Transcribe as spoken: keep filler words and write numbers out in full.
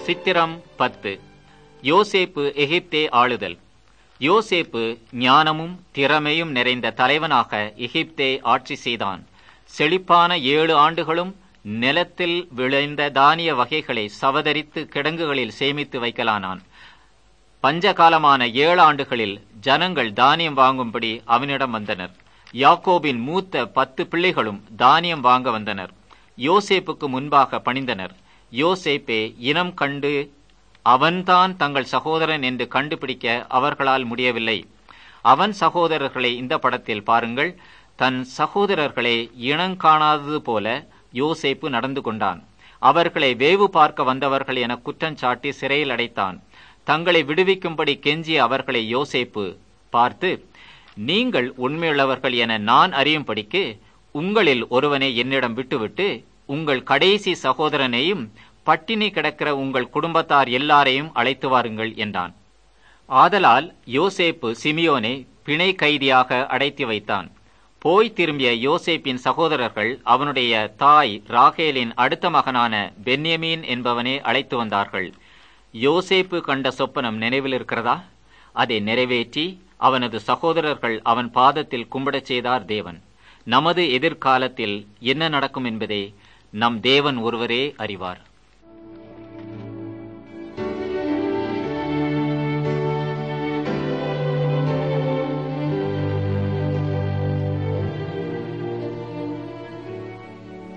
சித்திரம் பத்து. யோசேப்பு எகிப்தே ஆளுதல். யோசேப்பு ஞானமும் திறமையும் நிறைந்த தலைவனாக எகிப்தே ஆட்சி செய்தான். செழிப்பான ஏழு ஆண்டுகளும் நிலத்தில் விளைந்த தானிய வகைகளை சவதரித்து கிடங்குகளில் சேமித்து வைக்கலானான். பஞ்சகாலமான ஏழு ஆண்டுகளில் ஜனங்கள் தானியம் வாங்கும்படி அவனிடம் வந்தனர். யாக்கோபின் மூத்த பத்து பிள்ளைகளும் தானியம் வாங்க வந்தனர். யோசேப்புக்கு முன்பாக பணிந்தனர். யோசேப்பே இனம் கண்டு அவன்தான் தங்கள் சகோதரன் என்று கண்டுபிடிக்க அவர்களால் முடியவில்லை. அவன் சகோதரர்களை இந்த படத்தில் பாருங்கள். தன் சகோதரர்களை இனங்காணாதது போல யோசேப்பு நடந்து கொண்டான். அவர்களை வேவு பார்க்க வந்தவர்கள் என குற்றஞ்சாட்டி சிறையில் அடைத்தான். தங்களை விடுவிக்கும்படி கெஞ்சிய அவர்களை யோசேப்பு பார்த்து, நீங்கள் உண்மையுள்ளவர்கள் என நான் அறியும்படிக்கு உங்களில் ஒருவனை என்னிடம் விட்டுவிட்டு உங்கள் கடைசி சகோதரனையும் பட்டினி கிடக்கிற உங்கள் குடும்பத்தார் எல்லாரையும் அழைத்து வாருங்கள் என்றான். ஆதலால் யோசேப்பு சிமியோனை பிணை கைதியாக அடைத்து வைத்தான். போய் திரும்பிய யோசேப்பின் சகோதரர்கள் அவனுடைய தாய் ராகேலின் அடுத்த மகனான பென்யமீன் என்பவனை அழைத்து வந்தார்கள். யோசேப்பு கண்ட சொப்பனம் நினைவில் இருக்கிறதா? அதை நிறைவேற்றி அவனது சகோதரர்கள் அவன் பாதத்தில் கும்பிடச் செய்தார் தேவன். நமது எதிர்காலத்தில் என்ன நடக்கும் என்பதை நம் தேவன் ஒருவரே அறிவார்.